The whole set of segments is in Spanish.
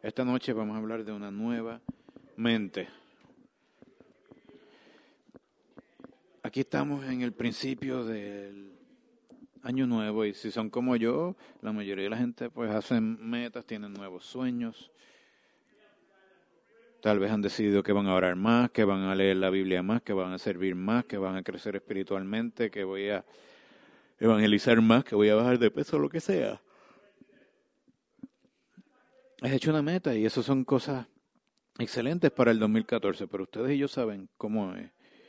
Esta noche vamos a hablar de una nueva mente. Aquí estamos en el principio del año nuevo y si son como yo, la mayoría de la gente pues hacen metas, tienen nuevos sueños. Tal vez han decidido que van a orar más, que van a leer la Biblia más, que van a servir más, que van a crecer espiritualmente, que voy a evangelizar más, que voy a bajar de peso, lo que sea. Has hecho una meta y eso son cosas excelentes para el 2014, pero ustedes y yo saben cómo es.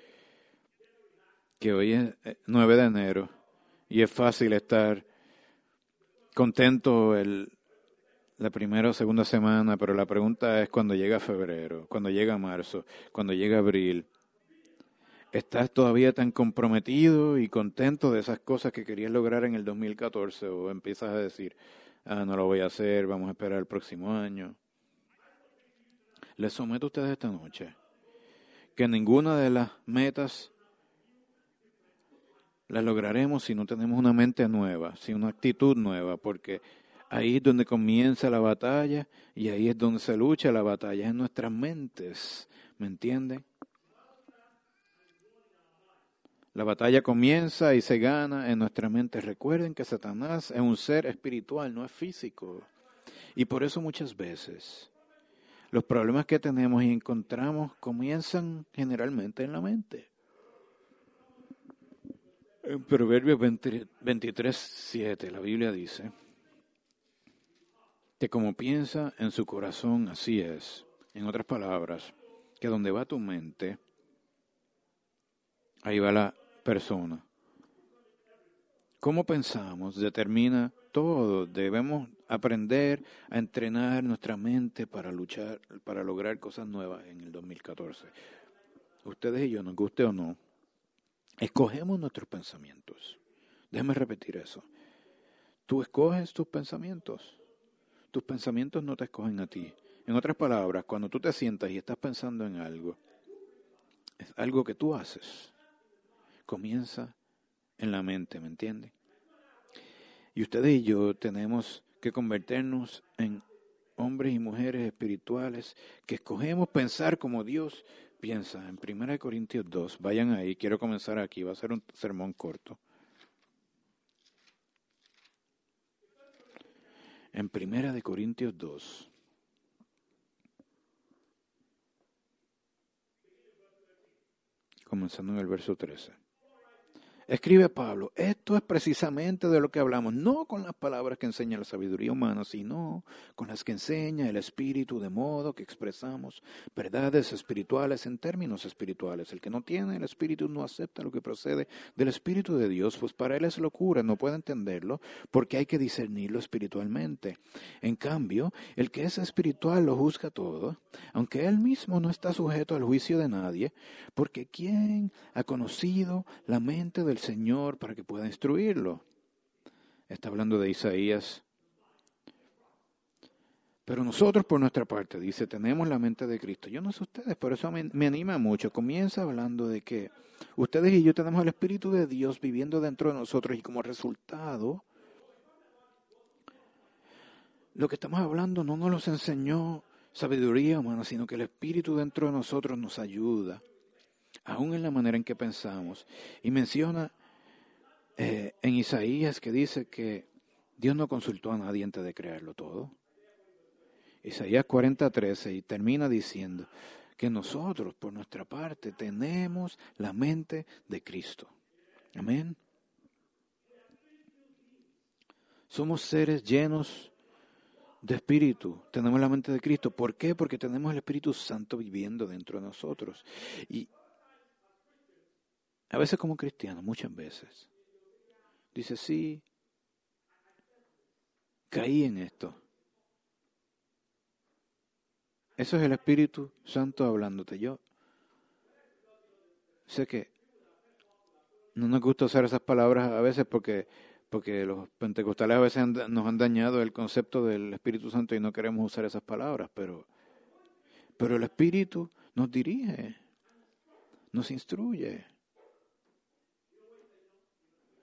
Que hoy es 9 de enero y es fácil estar contento la primera o segunda semana, pero la pregunta es cuando llega febrero, cuando llega marzo, cuando llega abril. ¿Estás todavía tan comprometido y contento de esas cosas que querías lograr en el 2014 o empiezas a decir, no lo voy a hacer, vamos a esperar el próximo año? Les someto a ustedes esta noche que ninguna de las metas las lograremos si no tenemos una mente nueva, si una actitud nueva, porque ahí es donde comienza la batalla y ahí es donde se lucha la batalla, en nuestras mentes, ¿me entienden? La batalla comienza y se gana en nuestra mente. Recuerden que Satanás es un ser espiritual, no es físico. Y por eso muchas veces los problemas que tenemos y encontramos comienzan generalmente en la mente. En Proverbios 23:7 la Biblia dice que como piensa en su corazón, así es. En otras palabras, que donde va tu mente, ahí va la persona. Cómo pensamos determina todo. Debemos aprender a entrenar nuestra mente para luchar, para lograr cosas nuevas en el 2014. Ustedes y yo, nos guste o no, escogemos nuestros pensamientos. Déjame repetir eso. Tú escoges tus pensamientos. Tus pensamientos no te escogen a ti. En otras palabras, cuando tú te sientas y estás pensando en algo, es algo que tú haces. Comienza en la mente, ¿me entiendes? Y ustedes y yo tenemos que convertirnos en hombres y mujeres espirituales que escogemos pensar como Dios piensa. En 1 Corintios 2, vayan ahí, quiero comenzar aquí, va a ser un sermón corto. En 1 Corintios 2, comenzando en el verso 13. Escribe Pablo, esto es precisamente de lo que hablamos, no con las palabras que enseña la sabiduría humana, sino con las que enseña el Espíritu, de modo que expresamos verdades espirituales en términos espirituales. El que no tiene el Espíritu no acepta lo que procede del Espíritu de Dios, pues para él es locura, no puede entenderlo, porque hay que discernirlo espiritualmente. En cambio, el que es espiritual lo juzga todo, aunque él mismo no está sujeto al juicio de nadie, porque ¿quién ha conocido la mente del Señor para que pueda instruirlo? Está hablando de Isaías. Pero nosotros por nuestra parte, dice, tenemos la mente de Cristo. Yo no sé ustedes, por eso me anima mucho. Comienza hablando de que ustedes y yo tenemos el Espíritu de Dios viviendo dentro de nosotros y como resultado, lo que estamos hablando no nos los enseñó sabiduría humana, sino que el Espíritu dentro de nosotros nos ayuda, aún en la manera en que pensamos. Y menciona en Isaías que dice que Dios no consultó a nadie antes de crearlo todo. Isaías 40:13 y termina diciendo que nosotros por nuestra parte tenemos la mente de Cristo. Amén. Somos seres llenos de espíritu, tenemos la mente de Cristo. ¿Por qué? Porque tenemos el Espíritu Santo viviendo dentro de nosotros. Y a veces como cristianos, muchas veces, dice, sí, caí en esto. Eso es el Espíritu Santo hablándote. Yo sé que no nos gusta usar esas palabras a veces porque los pentecostales a veces nos han dañado el concepto del Espíritu Santo y no queremos usar esas palabras, pero el Espíritu nos dirige, nos instruye.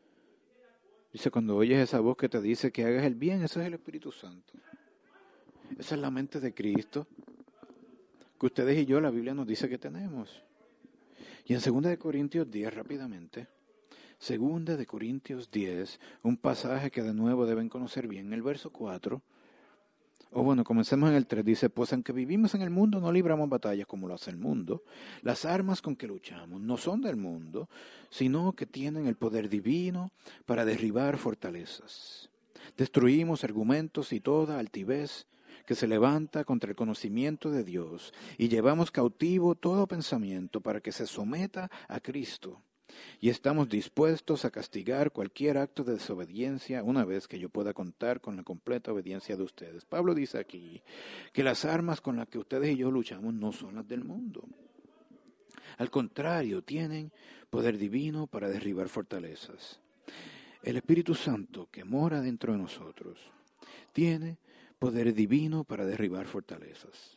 Dice, cuando oyes esa voz que te dice que hagas el bien, ese es el Espíritu Santo. Esa es la mente de Cristo que ustedes y yo, la Biblia nos dice que tenemos. Y en 2 Corintios 10, rápidamente, 2 Corintios 10, un pasaje que de nuevo deben conocer bien, el verso 4, comencemos en el 3, dice, pues aunque vivimos en el mundo, no libramos batallas como lo hace el mundo. Las armas con que luchamos no son del mundo, sino que tienen el poder divino para derribar fortalezas. Destruimos argumentos y toda altivez que se levanta contra el conocimiento de Dios y llevamos cautivo todo pensamiento para que se someta a Cristo. Y estamos dispuestos a castigar cualquier acto de desobediencia una vez que yo pueda contar con la completa obediencia de ustedes. Pablo dice aquí que las armas con las que ustedes y yo luchamos no son las del mundo. Al contrario, tienen poder divino para derribar fortalezas. El Espíritu Santo que mora dentro de nosotros tiene poder divino para derribar fortalezas.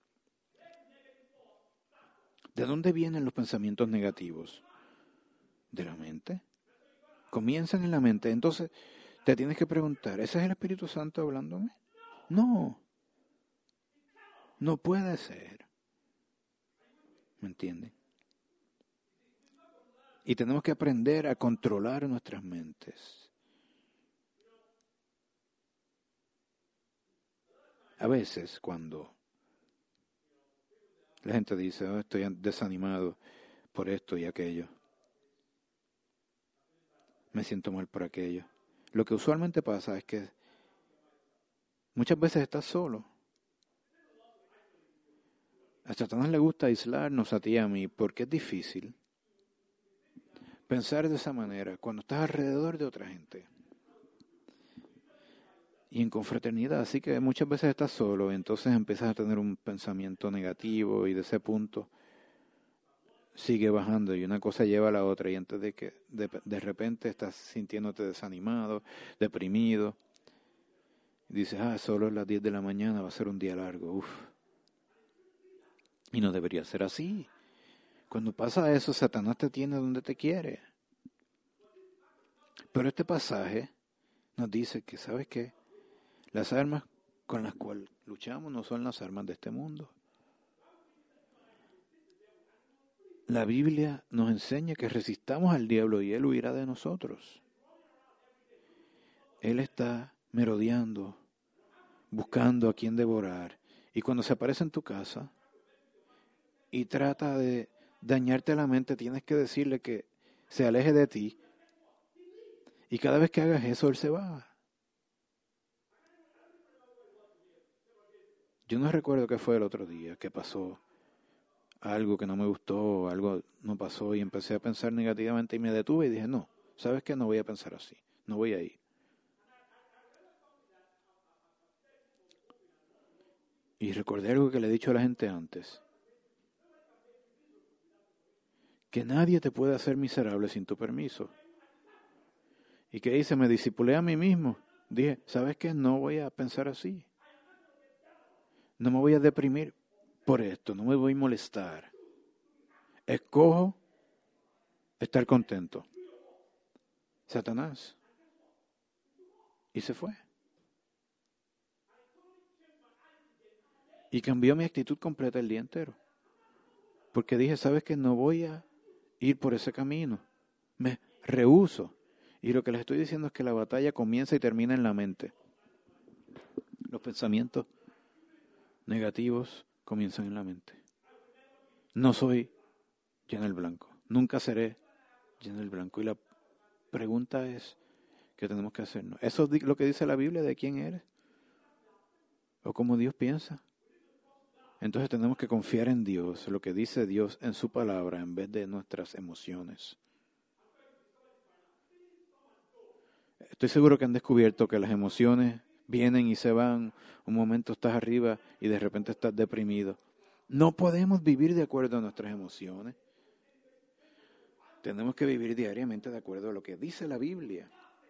¿De dónde vienen los pensamientos negativos? De la mente. Comienzan en la mente. Entonces te tienes que preguntar, ¿ese es el Espíritu Santo hablándome? No. No puede ser. ¿Me entienden? Y tenemos que aprender a controlar nuestras mentes. A veces cuando la gente dice, estoy desanimado por esto y aquello, me siento mal por aquello. Lo que usualmente pasa es que muchas veces estás solo. A Satanás le gusta aislarnos a ti y a mí porque es difícil pensar de esa manera cuando estás alrededor de otra gente y en confraternidad. Así que muchas veces estás solo y entonces empiezas a tener un pensamiento negativo y de ese punto sigue bajando y una cosa lleva a la otra y antes de que de repente estás sintiéndote desanimado, deprimido. Y dices, solo a las 10 de la mañana va a ser un día largo. Uf. Y no debería ser así. Cuando pasa eso, Satanás te tiene donde te quiere. Pero este pasaje nos dice que, ¿sabes qué? Las armas con las cuales luchamos no son las armas de este mundo. La Biblia nos enseña que resistamos al diablo y él huirá de nosotros. Él está merodeando, buscando a quien devorar. Y cuando se aparece en tu casa y trata de dañarte la mente, tienes que decirle que se aleje de ti. Y cada vez que hagas eso, él se va. Yo no recuerdo qué fue el otro día que pasó algo que no me gustó, algo no pasó y empecé a pensar negativamente y me detuve y dije, no, ¿sabes qué? No voy a pensar así, no voy a ir. Y recordé algo que le he dicho a la gente antes, que nadie te puede hacer miserable sin tu permiso. ¿Y qué hice? Me discipulé a mí mismo. Dije, ¿sabes qué? No voy a pensar así. No me voy a deprimir por esto, no me voy a molestar. Escojo estar contento. Satanás. Y se fue. Y cambió mi actitud completa el día entero. Porque dije, ¿sabes qué? No voy a ir por ese camino. Me rehúso. Y lo que les estoy diciendo es que la batalla comienza y termina en la mente. Los pensamientos negativos comienzan en la mente. No soy Jan el Blanco. Nunca seré Jan el Blanco. Y la pregunta es que tenemos que hacernos. ¿Eso es lo que dice la Biblia de quién eres? ¿O cómo Dios piensa? Entonces tenemos que confiar en Dios, lo que dice Dios en su palabra, en vez de nuestras emociones. Estoy seguro que han descubierto que las emociones vienen y se van. Un momento estás arriba y de repente estás deprimido. No podemos vivir de acuerdo a nuestras emociones. Tenemos que vivir diariamente de acuerdo a lo que dice la Biblia.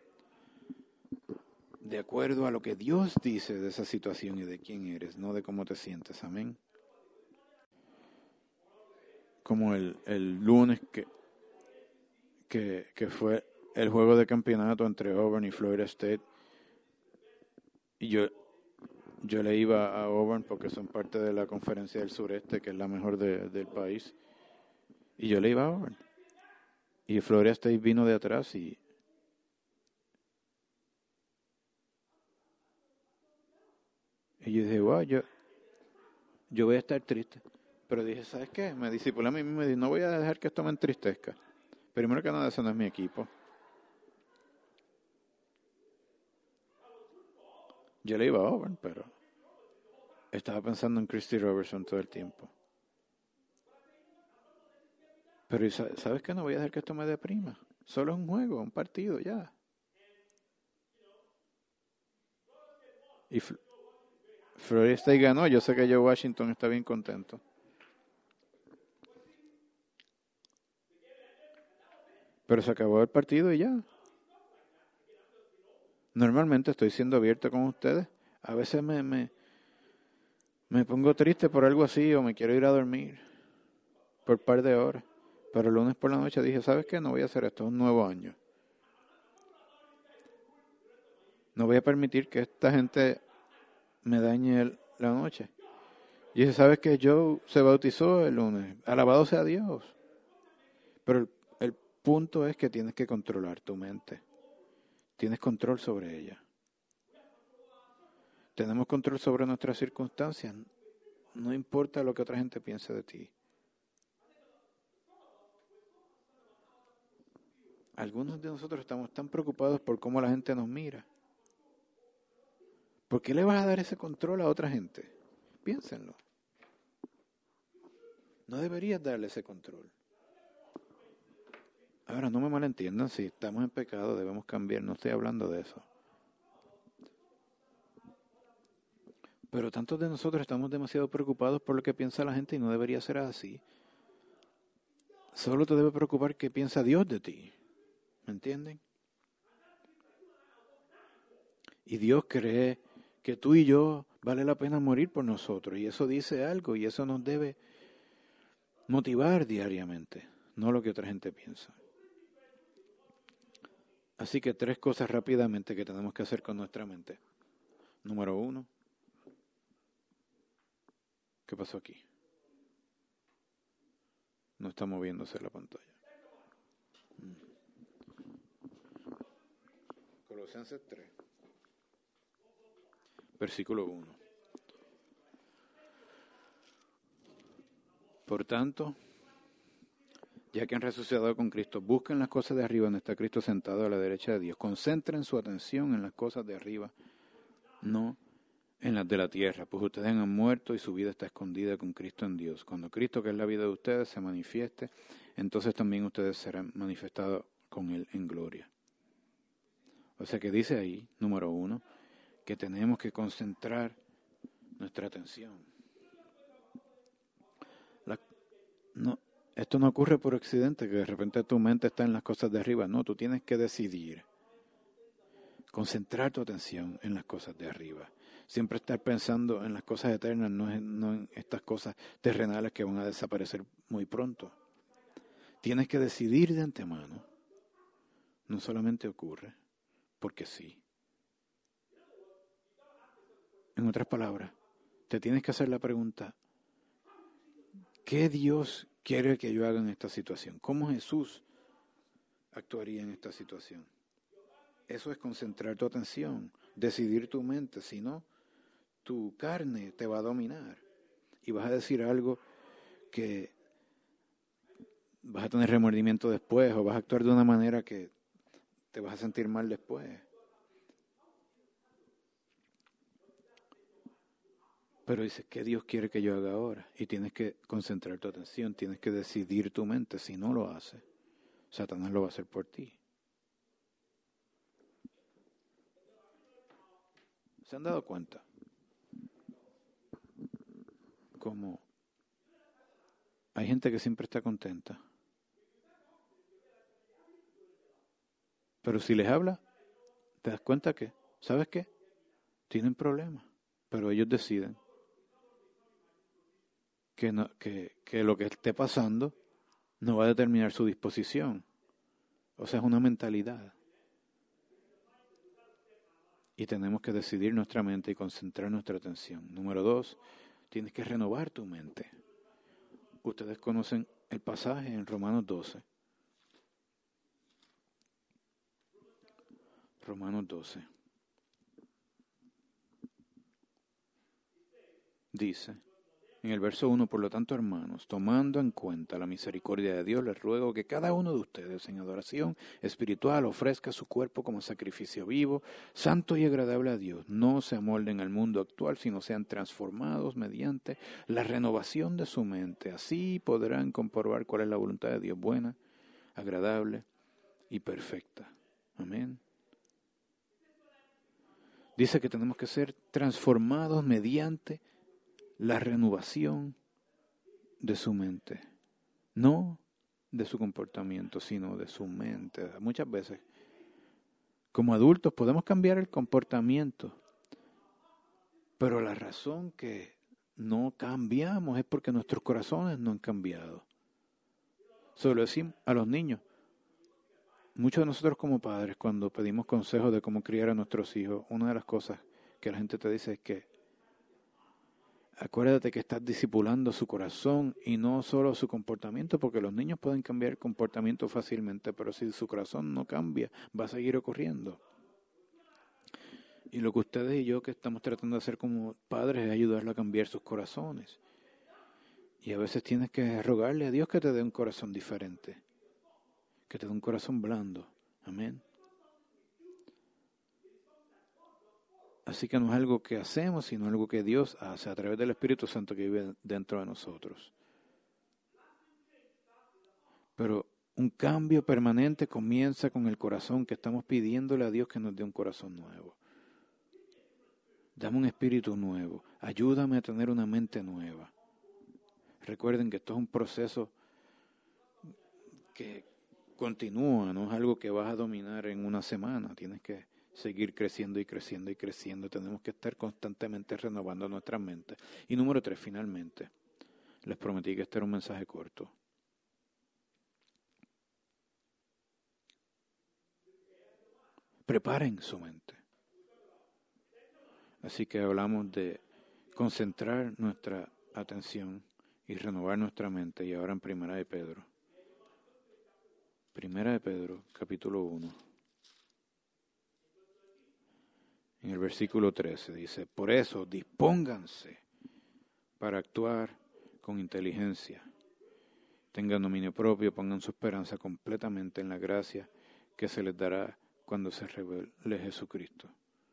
De acuerdo a lo que Dios dice de esa situación y de quién eres, no de cómo te sientes. Amén. Como el lunes que fue el juego de campeonato entre Auburn y Florida State. Y yo Yo le iba a Auburn porque son parte de la conferencia del sureste, que es la mejor del país. Y yo le iba a Auburn. Y Florida State vino de atrás y yo dije, wow, yo voy a estar triste. Pero dije, ¿sabes qué? Me discipulé a mí mismo y dije, no voy a dejar que esto me entristezca. Primero que nada, ese no es mi equipo. Yo le iba a Auburn, pero estaba pensando en Christy Robertson todo el tiempo. Pero ¿sabes qué? No voy a dejar que esto me deprima. Solo es un juego, un partido, ya. Y Florida State ganó. Yo sé que Joe Washington está bien contento. Pero se acabó el partido y ya. Normalmente estoy siendo abierto con ustedes. A veces me pongo triste por algo así o me quiero ir a dormir por un par de horas. Pero el lunes por la noche dije, ¿sabes qué? No voy a hacer esto, es un nuevo año. No voy a permitir que esta gente me dañe la noche. Y dije, ¿sabes qué? Joe se bautizó el lunes. Alabado sea Dios. Pero el punto es que tienes que controlar tu mente. Tienes control sobre ella. Tenemos control sobre nuestras circunstancias. No importa lo que otra gente piense de ti. Algunos de nosotros estamos tan preocupados por cómo la gente nos mira. ¿Por qué le vas a dar ese control a otra gente? Piénsenlo. No deberías darle ese control. Ahora, no me malentiendan, si estamos en pecado debemos cambiar, no estoy hablando de eso. Pero tantos de nosotros estamos demasiado preocupados por lo que piensa la gente y no debería ser así. Solo te debe preocupar qué piensa Dios de ti. ¿Me entienden? Y Dios cree que tú y yo vale la pena morir por nosotros. Y eso dice algo y eso nos debe motivar diariamente, no lo que otra gente piensa. Así que 3 cosas rápidamente que tenemos que hacer con nuestra mente. Número 1. ¿Qué pasó aquí? No está moviéndose la pantalla. Colosenses 3. Versículo 1. Por tanto, ya que han resucitado con Cristo, busquen las cosas de arriba donde está Cristo sentado a la derecha de Dios. Concentren su atención en las cosas de arriba, no en las de la tierra, pues ustedes han muerto y su vida está escondida con Cristo en Dios. Cuando Cristo, que es la vida de ustedes, se manifieste, entonces también ustedes serán manifestados con Él en gloria. O sea que dice ahí, número 1, que tenemos que concentrar nuestra atención. Esto no ocurre por accidente, que de repente tu mente está en las cosas de arriba. No, tú tienes que decidir. Concentrar tu atención en las cosas de arriba. Siempre estar pensando en las cosas eternas, no en estas cosas terrenales que van a desaparecer muy pronto. Tienes que decidir de antemano. No solamente ocurre porque sí. En otras palabras, te tienes que hacer la pregunta, ¿qué Dios quiere que yo haga en esta situación? ¿Cómo Jesús actuaría en esta situación? Eso es concentrar tu atención, decidir tu mente, si no, tu carne te va a dominar y vas a decir algo que vas a tener remordimiento después o vas a actuar de una manera que te vas a sentir mal después. Pero dices, ¿qué Dios quiere que yo haga ahora? Y tienes que concentrar tu atención, tienes que decidir tu mente. Si no lo haces, Satanás lo va a hacer por ti. ¿Se han dado cuenta? Como hay gente que siempre está contenta. Pero si les habla, te das cuenta que, ¿sabes qué? Tienen problemas, pero ellos deciden que lo que esté pasando no va a determinar su disposición. O sea, es una mentalidad. Y tenemos que decidir nuestra mente y concentrar nuestra atención. Número 2, tienes que renovar tu mente. Ustedes conocen el pasaje en Romanos 12. Romanos 12. Dice, en el verso 1, por lo tanto, hermanos, tomando en cuenta la misericordia de Dios, les ruego que cada uno de ustedes en adoración espiritual ofrezca su cuerpo como sacrificio vivo, santo y agradable a Dios. No se amolden al mundo actual, sino sean transformados mediante la renovación de su mente. Así podrán comprobar cuál es la voluntad de Dios, buena, agradable y perfecta. Amén. Dice que tenemos que ser transformados mediante la renovación de su mente, no de su comportamiento, sino de su mente. Muchas veces, como adultos, podemos cambiar el comportamiento, pero la razón que no cambiamos es porque nuestros corazones no han cambiado. Se lo decimos a los niños. Muchos de nosotros como padres, cuando pedimos consejos de cómo criar a nuestros hijos, una de las cosas que la gente te dice es que acuérdate que estás discipulando su corazón y no solo su comportamiento, porque los niños pueden cambiar el comportamiento fácilmente, pero si su corazón no cambia, va a seguir ocurriendo. Y lo que ustedes y yo que estamos tratando de hacer como padres es ayudarlo a cambiar sus corazones. Y a veces tienes que rogarle a Dios que te dé un corazón diferente, que te dé un corazón blando. Amén. Así que no es algo que hacemos, sino algo que Dios hace a través del Espíritu Santo que vive dentro de nosotros. Pero un cambio permanente comienza con el corazón, que estamos pidiéndole a Dios que nos dé un corazón nuevo. Dame un espíritu nuevo. Ayúdame a tener una mente nueva. Recuerden que esto es un proceso que continúa, no es algo que vas a dominar en una semana. Tienes que seguir creciendo y creciendo y creciendo. Tenemos que estar constantemente renovando nuestra mente. Y número 3, finalmente, les prometí que este era un mensaje corto. Preparen su mente. Así que hablamos de concentrar nuestra atención y renovar nuestra mente. Y ahora en Primera de Pedro. Primera de Pedro, capítulo 1. En el versículo 13 dice, por eso dispónganse para actuar con inteligencia. Tengan dominio propio, pongan su esperanza completamente en la gracia que se les dará cuando se revele Jesucristo.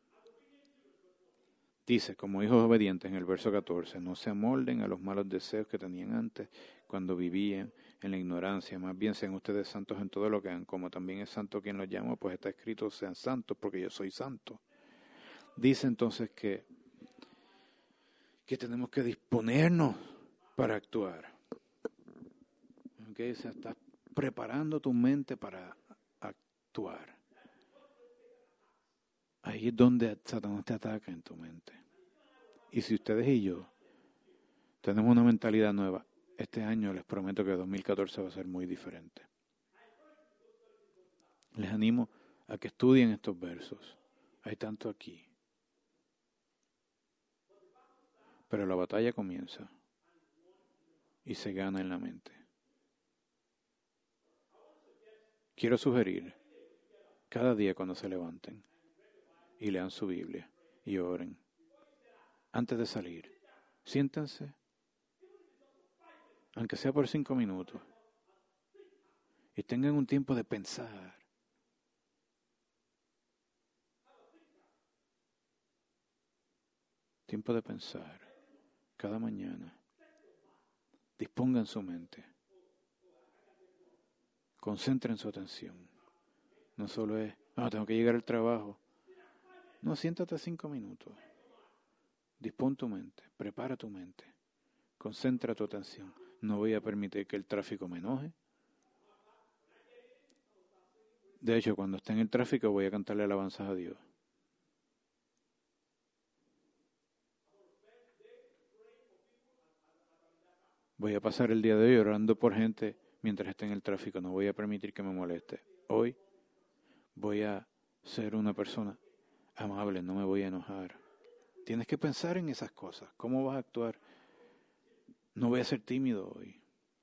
Dice, como hijos obedientes en el verso 14, no se amolden a los malos deseos que tenían antes cuando vivían en la ignorancia. Más bien sean ustedes santos en todo lo que hagan, como también es santo quien los llama, pues está escrito, sean santos porque yo soy santo. Dice entonces que tenemos que disponernos para actuar. ¿Okay? O sea, estás preparando tu mente para actuar. Ahí es donde Satanás te ataca en tu mente. Y si ustedes y yo tenemos una mentalidad nueva, este año les prometo que 2014 va a ser muy diferente. Les animo a que estudien estos versos. Hay tanto aquí. Pero la batalla comienza y se gana en la mente. Quiero sugerir, cada día cuando se levanten y lean su Biblia y oren, antes de salir, siéntense, aunque sea por 5 minutos, y tengan un tiempo de pensar. Tiempo de pensar cada mañana. Dispongan su mente. Concentren su atención. No solo es, tengo que llegar al trabajo. No, siéntate 5 minutos. Dispón tu mente, prepara tu mente. Concentra tu atención. No voy a permitir que el tráfico me enoje. De hecho, cuando esté en el tráfico voy a cantarle alabanzas a Dios. Voy a pasar el día de hoy orando por gente mientras esté en el tráfico. No voy a permitir que me moleste. Hoy voy a ser una persona amable, no me voy a enojar. Tienes que pensar en esas cosas. ¿Cómo vas a actuar? No voy a ser tímido hoy.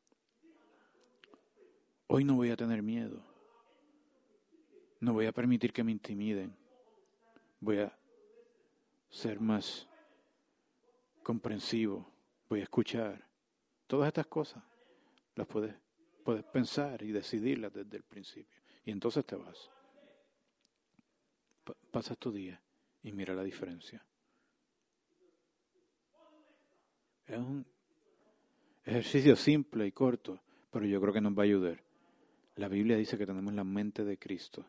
Hoy no voy a tener miedo. No voy a permitir que me intimiden. Voy a ser más comprensivo. Voy a escuchar. Todas estas cosas las puedes pensar y decidirlas desde el principio. Y entonces te vas. Pasas tu día y mira la diferencia. Es un ejercicio simple y corto, pero yo creo que nos va a ayudar. La Biblia dice que tenemos la mente de Cristo.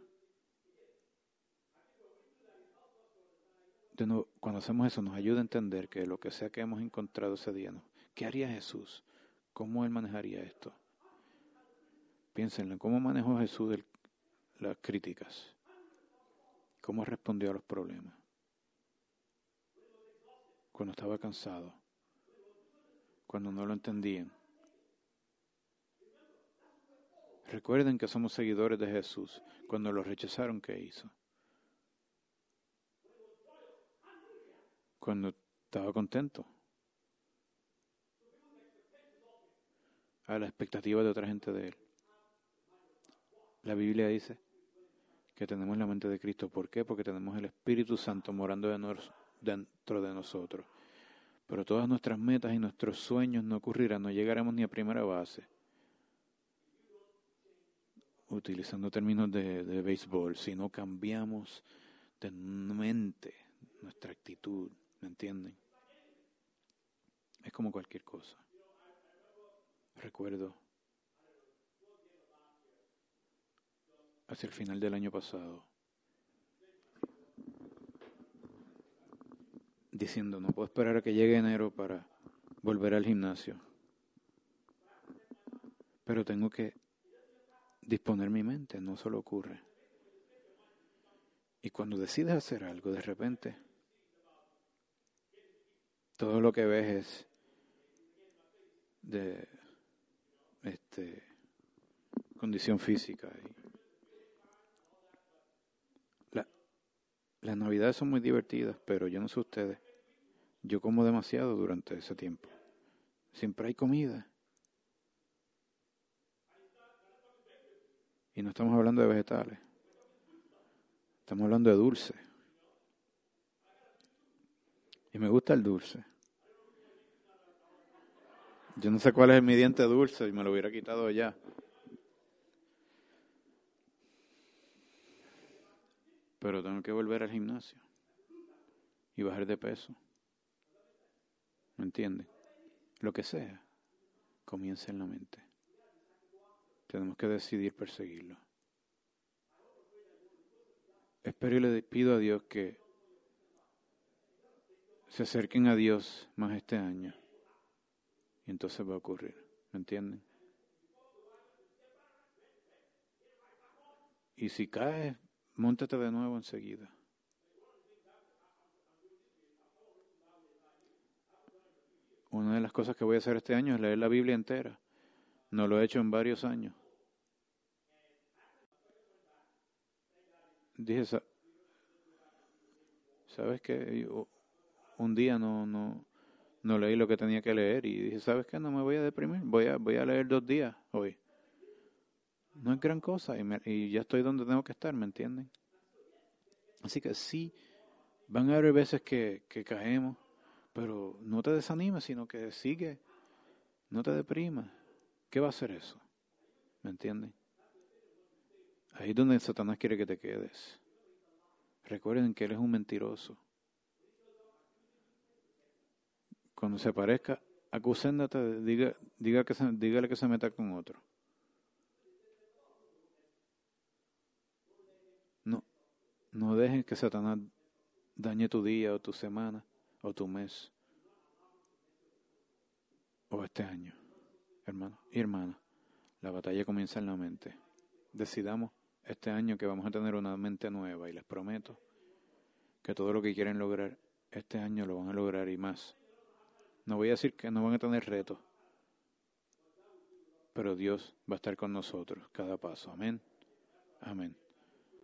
Cuando hacemos eso nos ayuda a entender que lo que sea que hemos encontrado ese día, ¿no? ¿Qué haría Jesús? ¿Cómo Él manejaría esto? Piénsenlo, ¿cómo manejó Jesús las críticas? ¿Cómo respondió a los problemas? Cuando estaba cansado, cuando no lo entendían. Recuerden que somos seguidores de Jesús. Cuando lo rechazaron, ¿qué hizo? Cuando estaba contento. A la expectativa de otra gente de Él. La Biblia dice que tenemos la mente de Cristo. ¿Por qué? Porque tenemos el Espíritu Santo morando dentro de nosotros. Pero todas nuestras metas y nuestros sueños no ocurrirán, no llegaremos ni a primera base. Utilizando términos de béisbol, si no cambiamos de mente, nuestra actitud, ¿me entienden? Es como cualquier cosa. Recuerdo hacia el final del año pasado, diciendo, no puedo esperar a que llegue enero para volver al gimnasio. Pero tengo que disponer mi mente, no solo ocurre. Y cuando decides hacer algo, de repente, todo lo que ves es de condición física. Las navidades son muy divertidas, pero yo no sé ustedes. Yo como demasiado durante ese tiempo. Siempre hay comida. Y no estamos hablando de vegetales. Estamos hablando de dulce. Y me gusta el dulce. Yo no sé cuál es mi diente dulce y me lo hubiera quitado ya. Pero tengo que volver al gimnasio y bajar de peso. ¿Me entienden? Lo que sea, comienza en la mente. Tenemos que decidir perseguirlo. Espero y le pido a Dios que se acerquen a Dios más este año. Y entonces va a ocurrir. ¿Me entienden? Y si caes, móntate de nuevo enseguida. Una de las cosas que voy a hacer este año es leer la Biblia entera. No lo he hecho en varios años. Dije, ¿sabes qué? Un día no leí lo que tenía que leer y dije, ¿sabes qué? No me voy a deprimir. Voy a leer 2 días hoy. No es gran cosa y ya estoy donde tengo que estar, ¿me entienden? Así que sí, van a haber veces que caemos, pero no te desanimes, sino que sigue, no te deprimas. ¿Qué va a hacer eso? ¿Me entienden? Ahí es donde Satanás quiere que te quedes. Recuerden que él es un mentiroso. Cuando se aparezca, acusándote, dígale que se meta con otro. No dejes que Satanás dañe tu día o tu semana o tu mes o este año, hermano y hermana. La batalla comienza en la mente. Decidamos este año que vamos a tener una mente nueva y les prometo que todo lo que quieren lograr este año lo van a lograr y más. No voy a decir que no van a tener retos, pero Dios va a estar con nosotros cada paso. Amén. Amén.